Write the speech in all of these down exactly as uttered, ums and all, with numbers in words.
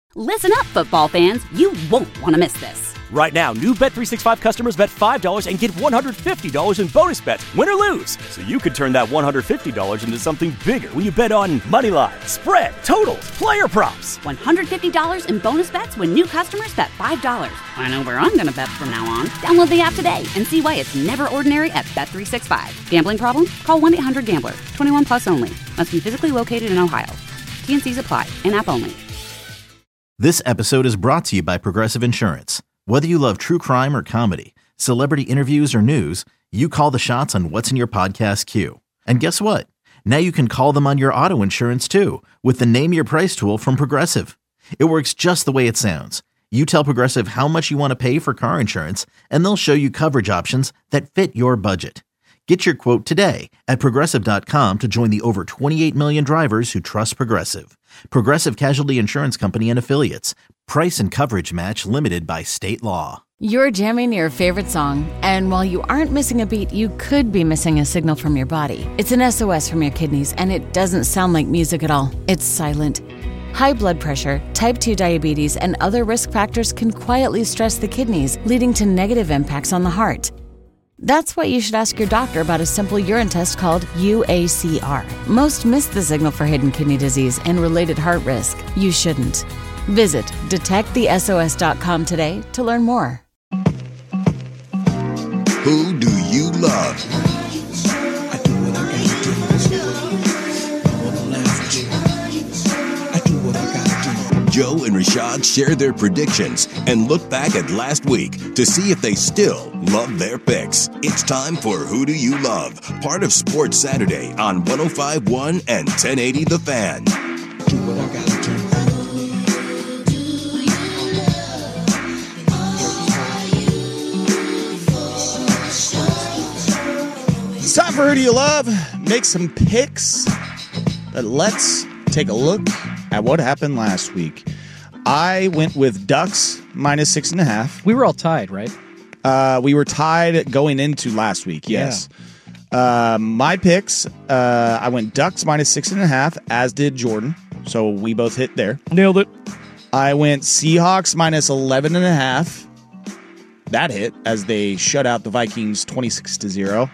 Listen up, football fans. You won't want to miss this. Right now, new Bet three sixty-five customers bet five dollars and get one hundred fifty dollars in bonus bets, win or lose. So you could turn that one hundred fifty dollars into something bigger when you bet on money line, spread, totals, player props. one hundred fifty dollars in bonus bets when new customers bet five dollars. I know where I'm going to bet from now on. Download the app today and see why it's never ordinary at Bet three sixty-five. Gambling problem? Call one eight hundred gambler. twenty-one plus only. Must be physically located in Ohio. T N Cs apply. In-app only. This episode is brought to you by Progressive Insurance. Whether you love true crime or comedy, celebrity interviews or news, you call the shots on what's in your podcast queue. And guess what? Now you can call them on your auto insurance too with the Name Your Price tool from Progressive. It works just the way it sounds. You tell Progressive how much you want to pay for car insurance, and they'll show you coverage options that fit your budget. Get your quote today at Progressive dot com to join the over twenty-eight million drivers who trust Progressive. Progressive Casualty Insurance Company and Affiliates. Price and coverage match limited by state law. You're jamming your favorite song, and while you aren't missing a beat, you could be missing a signal from your body. It's an S O S from your kidneys, and it doesn't sound like music at all. It's silent. High blood pressure, type two diabetes, and other risk factors can quietly stress the kidneys, leading to negative impacts on the heart. That's why you should ask your doctor about a simple urine test called U A C R. Most miss the signal for hidden kidney disease and related heart risk. You shouldn't. Visit detect the S O S dot com today to learn more. Who do you love? I do what I gotta do. I wanna laugh at you. I do what I gotta do. Joe and Rashad share their predictions and look back at last week to see if they still love their picks. It's time for Who Do You Love? Part of Sports Saturday on one oh five point one and ten eighty The Fan. Do what I gotta do. It's time for Who Do You Love? Make some picks. But let's take a look at what happened last week. I went with Ducks minus six and a half. We were all tied, right? Uh, we were tied going into last week, yes. Yeah. Uh, my picks, uh, I went Ducks minus six and a half, as did Jordan. So we both hit there. Nailed it. I went Seahawks minus eleven and a half. That hit, as they shut out the Vikings twenty-six to zero.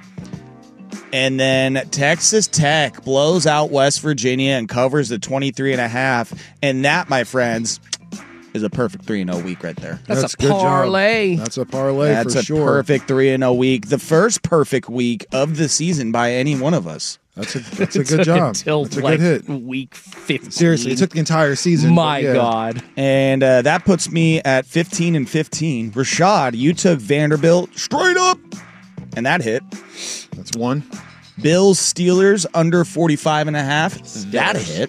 And then Texas Tech blows out West Virginia and covers the twenty-three and a half. And that, my friends, is a perfect three and oh week right there. That's, That's a parlay. Job. That's a parlay That's for a sure. perfect three and oh week. The first perfect week of the season by any one of us. That's a that's a good job. Until That's a like good hit. Week fifteen. Seriously, it took the entire season. My yeah. God. And uh, that puts me at fifteen and fifteen. Rashad, you took Vanderbilt straight up. And that hit. That's one. Bills Steelers under forty-five and a half. That hit.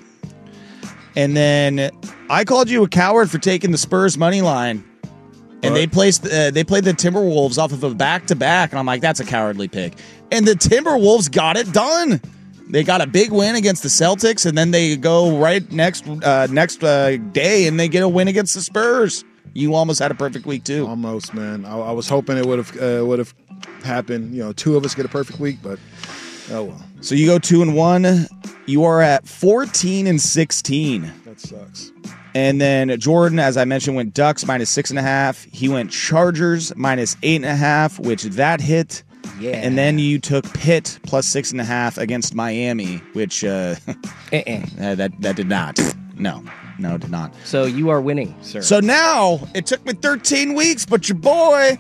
And then I called you a coward for taking the Spurs money line. And What? they placed uh, they played the Timberwolves off of a back-to-back. And I'm like, that's a cowardly pick. And the Timberwolves got it done. They got a big win against the Celtics, and then they go right next uh, next uh, day, and they get a win against the Spurs. You almost had a perfect week, too. Almost, man. I, I was hoping it would have uh, would have happened. You know, two of us get a perfect week, but oh well. So you go two and one. You are at fourteen and sixteen. That sucks. And then Jordan, as I mentioned, went Ducks minus six and a half. He went Chargers minus eight and a half, which that hit. Yeah. And then you took Pitt plus six and a half against Miami, which uh, Uh-uh. that that did not. No, no, it did not. So you are winning, sir. So now it took me thirteen weeks, but your boy,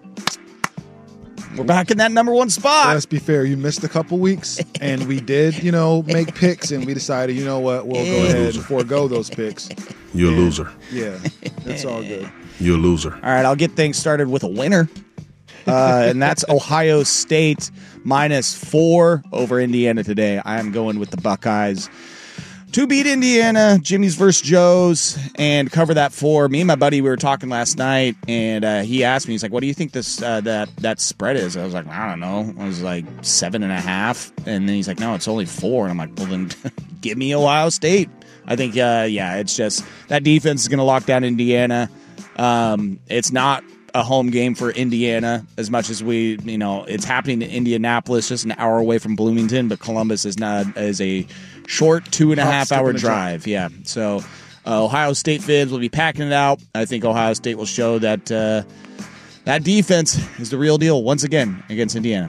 we're back in that number one spot. Let's be fair. You missed a couple weeks, and we did, you know, make picks, and we decided, you know what, we'll go ahead and forego those picks. You're a And, loser. Yeah, it's all good. You're a loser. All right, I'll get things started with a winner. Uh, and that's Ohio State minus four over Indiana today. I am going with the Buckeyes to beat Indiana, Jimmy's versus Joe's, and cover that four. Me and my buddy, we were talking last night, and uh, he asked me, he's like, what do you think this uh, that that spread is? I was like, I don't know. I was like seven and a half. And then he's like, no, it's only four. And I'm like, well, then give me Ohio State. I think, uh, yeah, it's just that defense is going to lock down Indiana. Um, it's not a home game for Indiana as much as we, you know, it's happening in Indianapolis, just an hour away from Bloomington, but Columbus is not is a short two and a Hop, half skip, hour and a drive. Yeah. So Uh, Ohio State fans will be packing it out. I think Ohio State will show that uh, that defense is the real deal once again against Indiana.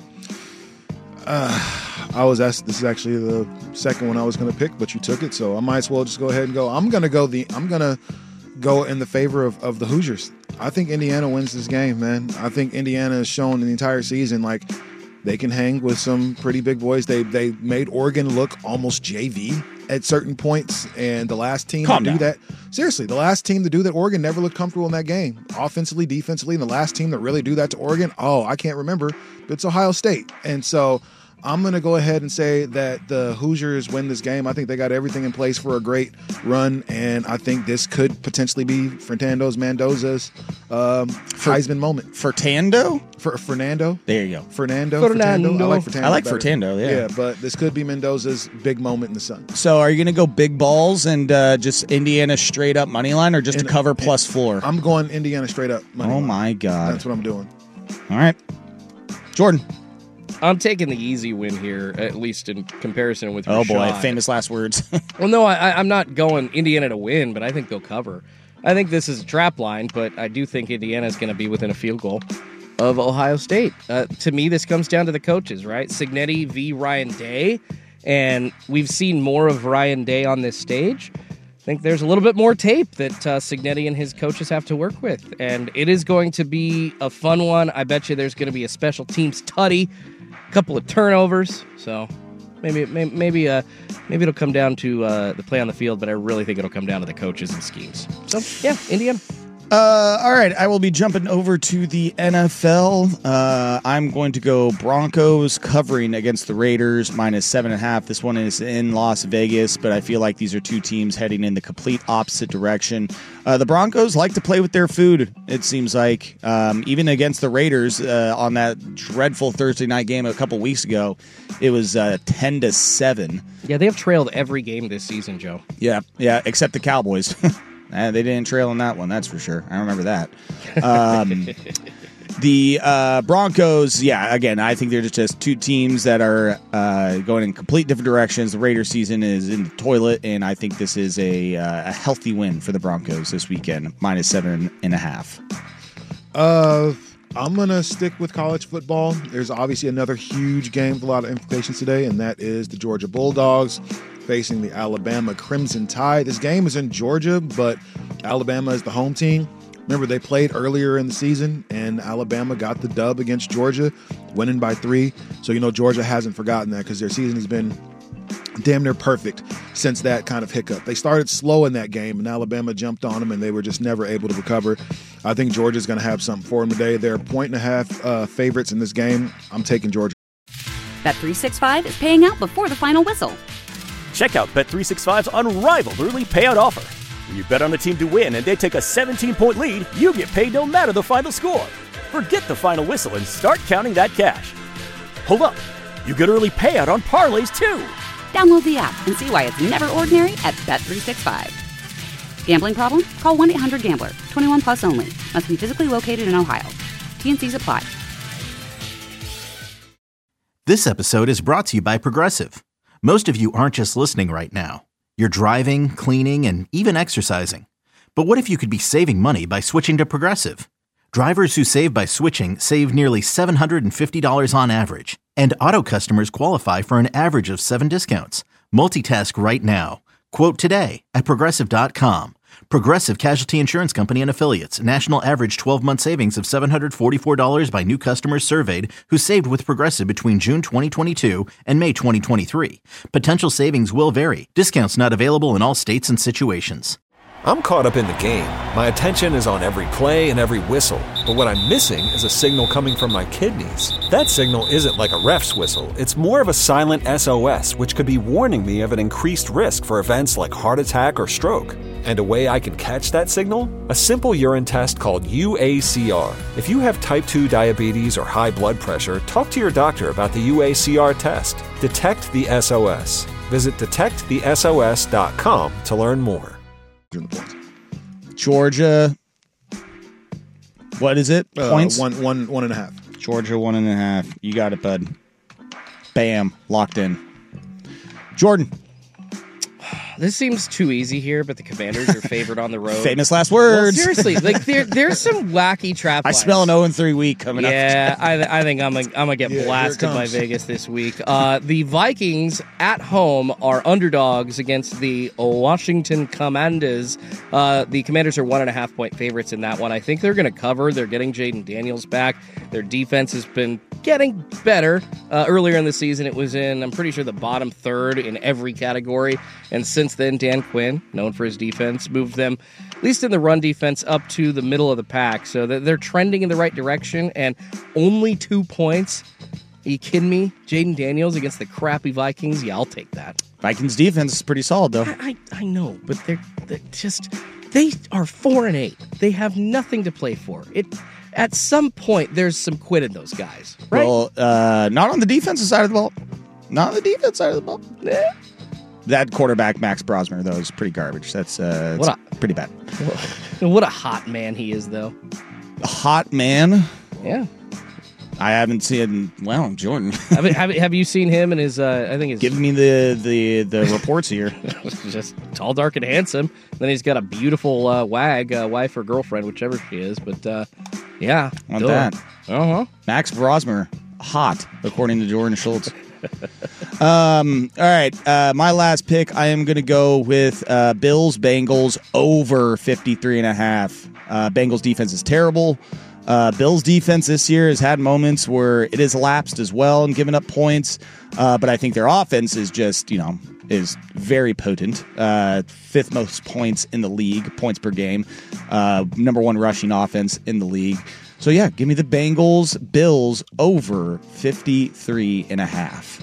Uh, I was asked. This is actually the second one I was going to pick, but you took it, so I might as well just go ahead and go. I'm going to go the. I'm going to go in the favor of, of the Hoosiers. I think Indiana wins this game, man. I think Indiana has shown in the entire season like they can hang with some pretty big boys. They they made Oregon look almost J V at certain points, and the last team Calm to down. do that, seriously, the last team to do that, Oregon never looked comfortable in that game, offensively, defensively, and the last team that really do that to Oregon, oh, I can't remember, but it's Ohio State. And so I'm going to go ahead and say that the Hoosiers win this game. I think they got everything in place for a great run, and I think this could potentially be Fernando's Mendoza's um, Heisman moment. Furtando? For Fernando? There you go. Fernando. Fernando. Furtando. I like Furtando. I like better. Furtando, yeah. Yeah, but this could be Mendoza's big moment in the sun. So are you going to go big balls and uh, just Indiana straight up money line, or just And- a cover plus floor? I'm going Indiana straight up. money Oh, line. my God. That's what I'm doing. All right. Jordan. I'm taking the easy win here, at least in comparison with Oh, boy. Rashad. Famous last words. Well, no, I, I'm not going Indiana to win, but I think they'll cover. I think this is a trap line, but I do think Indiana's going to be within a field goal of Ohio State. Uh, to me, this comes down to the coaches, right? Cignetti v. Ryan Day, and we've seen more of Ryan Day on this stage. I think there's a little bit more tape that uh, Cignetti and his coaches have to work with, and it is going to be a fun one. I bet you there's going to be a special teams tutty, a couple of turnovers, so maybe maybe maybe, uh, maybe it'll come down to uh, the play on the field, but I really think it'll come down to the coaches and schemes. So, yeah, Indiana. Uh, all right, I will be jumping over to the N F L. Uh, I'm going to go Broncos covering against the Raiders, minus seven and a half. This one is in Las Vegas, but I feel like these are two teams heading in the complete opposite direction. Uh, the Broncos like to play with their food, it seems like. Um, even against the Raiders uh, on that dreadful Thursday night game a couple weeks ago, it was uh, ten to seven. Yeah, they have trailed every game this season, Joe. Yeah, yeah, except the Cowboys. Uh, they didn't trail in that one, that's for sure. I remember that. Um, the uh, Broncos, yeah, again, I think they're just, just two teams that are uh, going in complete different directions. The Raiders season is in the toilet, and I think this is a, uh, a healthy win for the Broncos this weekend, minus seven and a half. Uh, I'm going to stick with college football. There's obviously another huge game with a lot of implications today, and that is the Georgia Bulldogs facing the Alabama Crimson Tide. This game is in Georgia, but Alabama is the home team. Remember, they played earlier in the season, and Alabama got the dub against Georgia, winning by three. So, you know, Georgia hasn't forgotten that because their season has been damn near perfect since that kind of hiccup. They started slow in that game, and Alabama jumped on them, and they were just never able to recover. I think Georgia's going to have something for them today. They're a point and a half uh, favorites in this game. I'm taking Georgia. Bet three sixty-five is paying out before the final whistle. Check out Bet three sixty-five's unrivaled early payout offer. When you bet on a team to win and they take a seventeen-point lead, you get paid no matter the final score. Forget the final whistle and start counting that cash. Hold up. You get early payout on parlays, too. Download the app and see why it's never ordinary at Bet three sixty-five. Gambling problem? Call one eight hundred gambler. twenty-one plus only. Must be physically located in Ohio. T and C's apply. This episode is brought to you by Progressive. Most of you aren't just listening right now. You're driving, cleaning, and even exercising. But what if you could be saving money by switching to Progressive? Drivers who save by switching save nearly seven hundred fifty dollars on average. And auto customers qualify for an average of seven discounts. Multitask right now. Quote today at Progressive dot com. Progressive Casualty Insurance Company and Affiliates. National average twelve-month savings of seven hundred forty-four dollars by new customers surveyed who saved with Progressive between June twenty twenty-two and May twenty twenty-three. Potential savings will vary. Discounts not available in all states and situations. I'm caught up in the game. My attention is on every play and every whistle. But what I'm missing is a signal coming from my kidneys. That signal isn't like a ref's whistle. It's more of a silent S O S, which could be warning me of an increased risk for events like heart attack or stroke. And a way I can catch that signal? A simple urine test called U A C R. If you have type two diabetes or high blood pressure, talk to your doctor about the U A C R test. Detect the S O S. Visit detect the S O S dot com to learn more. Georgia, what is it? Uh, Points? one, one, one and a half. Georgia, one and a half. You got it, bud. Bam. Locked in. Jordan. this seems too easy here, but the Commanders are favored on the road. Famous last Well, words. seriously, like there, there's some wacky trap I lines. smell an oh and three week coming Yeah, up. I, th- I think I'm gonna I'm gonna get Yeah, here it blasted by comes. Vegas this week. Uh, the Vikings at home are underdogs against the Washington Commanders. Uh, the Commanders are one and a half point favorites in that one. I think they're gonna cover. They're getting Jaden Daniels back. Their defense has been getting better. Uh, earlier in the season, it was in, I'm pretty sure, the bottom third in every category. And since then, Dan Quinn, known for his defense, moved them, at least in the run defense, up to the middle of the pack. So that they're trending in the right direction. And only two points. Are you kidding me? Jaden Daniels against the crappy Vikings? Yeah, I'll take that. Vikings defense is pretty solid, though. I, I, I know, but they're, they're just, they are four and eight. They have nothing to play for. It. At some point, there's some quit in those guys, right? Well, uh, not on the defensive side of the ball. Not on the defense side of the ball. Eh. That quarterback, Max Brosmer, though, is pretty garbage. That's uh, What it's pretty bad. What a hot man he is, though. A hot man. Yeah. I haven't seen. Well, Jordan. have, have, have you seen him and his? Uh, I think his. Give me the the the reports here. Just tall, dark, and handsome. Then he's got a beautiful uh, wag, uh, wife or girlfriend, whichever she is. But uh, yeah, Want that? Uh huh. Max Brosmer, hot, according to Jordan Schultz. um. All right. Uh, my last pick. I am going to go with uh, Bills Bengals over fifty-three and a half. Uh, Bengals defense is terrible. Uh, Bills defense this year has had moments where it has lapsed as well and given up points. Uh, but I think their offense is just, you know, is very potent. Uh, fifth most points in the league, points per game. Uh, number one rushing offense in the league. So, yeah, give me the Bengals, Bills over fifty-three and a half.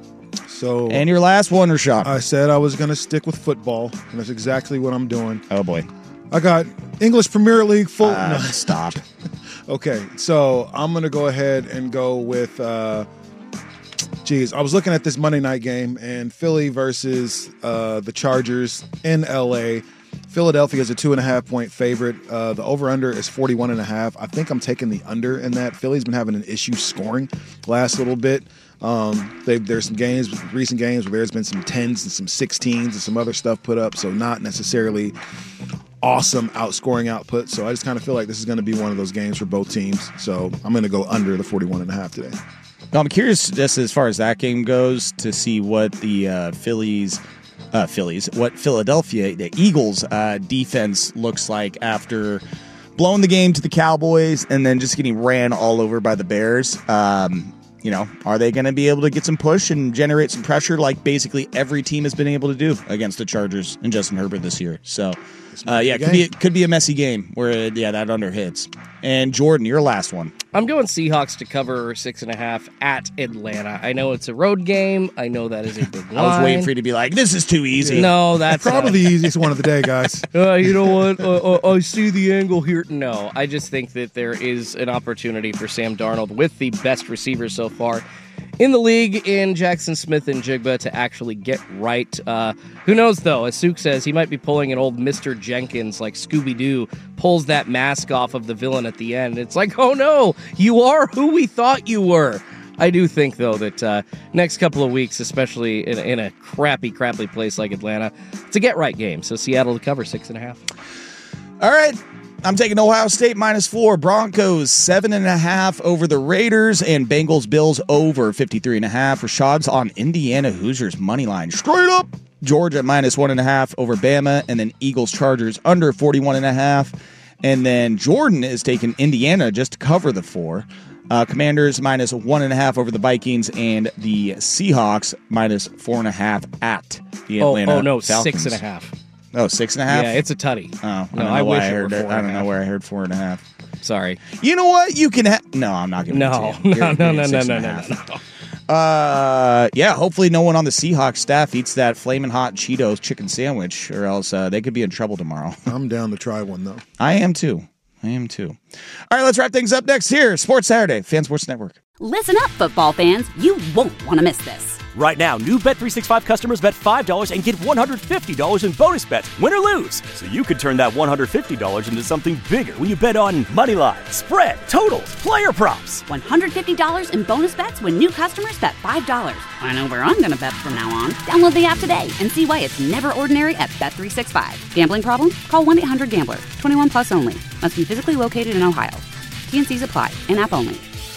So, and your last one, Rashad. I said I was going to stick with football, and that's exactly what I'm doing. Oh, boy. I got English Premier League full. Uh, no. Stop. Okay, so I'm going to go ahead and go with, uh, geez, I was looking at this Monday night game, and Philly versus uh, the Chargers in L A. Philadelphia is a two and a half point favorite. Uh, the over-under is forty-one and a half. I think I'm taking the under in that. Philly's been having an issue scoring last little bit. Um, there's some games, recent games, where there's been some tens and some sixteens and some other stuff put up, so not necessarily awesome outscoring output. So I just kind of feel like this is going to be one of those games for both teams. So I'm going to go under the forty-one and a half today. Now, I'm curious, just as far as that game goes, to see what the uh, Phillies, uh, Phillies, what Philadelphia, the Eagles' uh, defense looks like after blowing the game to the Cowboys and then just getting ran all over by the Bears. Um, you know, are they going to be able to get some push and generate some pressure like basically every team has been able to do against the Chargers and Justin Herbert this year? So, uh, yeah, it could be, could be a messy game where, yeah, that under hits. And Jordan, your last one. I'm going Seahawks to cover six and a half at Atlanta. I know it's a road game. I know that is a big line. I was waiting for you to be like, this is too easy. No, that's Probably not. the easiest one of the day, guys. Uh, you know what? Uh, uh, I see the angle here. No, I just think that there is an opportunity for Sam Darnold with the best receiver so far in the league in Jackson Smith and Jigba to actually get right. Uh, who knows, though? As Suk says, he might be pulling an old Mister Jenkins like Scooby-Doo pulls that mask off of the villain at the end. It's like, oh no, you are who we thought you were. I do think, though, that uh, next couple of weeks, especially in, in a crappy, crappy place like Atlanta, it's a get-right game. So Seattle to cover six and a half. All right. I'm taking Ohio State minus four. Broncos seven and a half over the Raiders, and Bengals Bills over fifty-three and a half. Rashad's on Indiana Hoosiers money line. Straight up. Georgia minus one and a half over Bama, and then Eagles Chargers under forty-one and a half. And then Jordan is taking Indiana just to cover the four. Uh, Commanders minus one and a half over the Vikings, and the Seahawks minus four and a half at the Atlanta Oh, oh no, Falcons. six and a half. Oh, six and a half? Yeah, it's a tutty. Oh, I no, don't know I why wish I it heard were it. four I and don't a know where I heard four and a half. Sorry. You know what? You can. Ha- no, I'm not giving No, it to you. no, You're no, getting no, six no, and a no, half. no, no. Uh, yeah. Hopefully, no one on the Seahawks staff eats that flaming hot Cheetos chicken sandwich, or else uh, they could be in trouble tomorrow. I'm down to try one, though. I am too. I am too. All right, let's wrap things up next here. Sports Saturday, Fan Sports Network. Listen up, football fans. You won't want to miss this. Right now, new Bet three sixty-five customers bet five dollars and get one hundred fifty dollars in bonus bets, win or lose. So you could turn that one hundred fifty dollars into something bigger when you bet on money line, spread, totals, player props. one hundred fifty dollars in bonus bets when new customers bet five dollars. I know where I'm going to bet from now on. Download the app today and see why it's never ordinary at Bet three sixty-five. Gambling problem? Call one eight hundred gambler. twenty-one plus only. Must be physically located in Ohio. T N Cs apply. In-app only.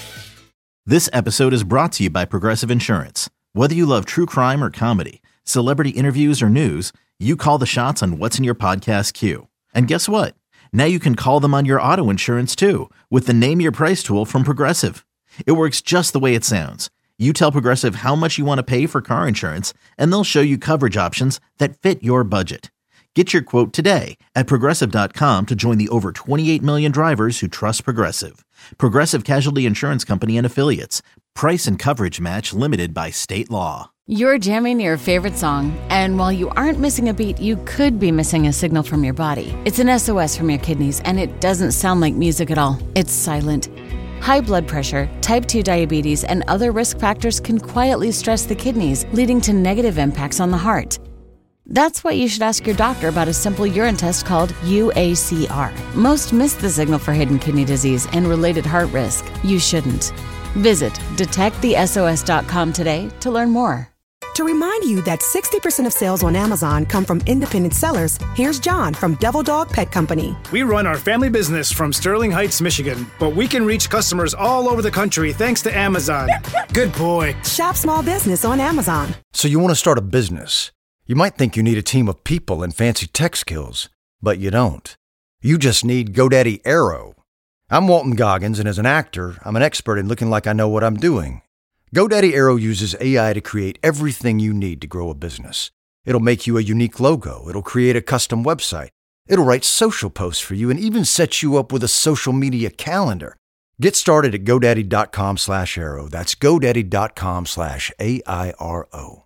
This episode is brought to you by Progressive Insurance. Whether you love true crime or comedy, celebrity interviews or news, you call the shots on what's in your podcast queue. And guess what? Now you can call them on your auto insurance too with the Name Your Price tool from Progressive. It works just the way it sounds. You tell Progressive how much you want to pay for car insurance, and they'll show you coverage options that fit your budget. Get your quote today at Progressive dot com to join the over twenty-eight million drivers who trust Progressive. Progressive Casualty Insurance Company and Affiliates. Price and coverage match limited by state law. You're jamming your favorite song, and while you aren't missing a beat, you could be missing a signal from your body. It's an S O S from your kidneys, and it doesn't sound like music at all. It's silent. High blood pressure, type two diabetes, and other risk factors can quietly stress the kidneys, leading to negative impacts on the heart. That's why you should ask your doctor about a simple urine test called U A C R. Most miss the signal for hidden kidney disease and related heart risk. You shouldn't. Visit detect the S O S dot com today to learn more. To remind you that sixty percent of sales on Amazon come from independent sellers, here's John from Devil Dog Pet Company. We run our family business from Sterling Heights, Michigan, but we can reach customers all over the country thanks to Amazon. Good boy. Shop small business on Amazon. So you want to start a business. You might think you need a team of people and fancy tech skills, but you don't. You just need GoDaddy Aero. I'm Walton Goggins, and as an actor, I'm an expert in looking like I know what I'm doing. GoDaddy Aero uses A I to create everything you need to grow a business. It'll make you a unique logo. It'll create a custom website. It'll write social posts for you and even set you up with a social media calendar. Get started at GoDaddy.com slash Aero. That's GoDaddy.com slash A I R O.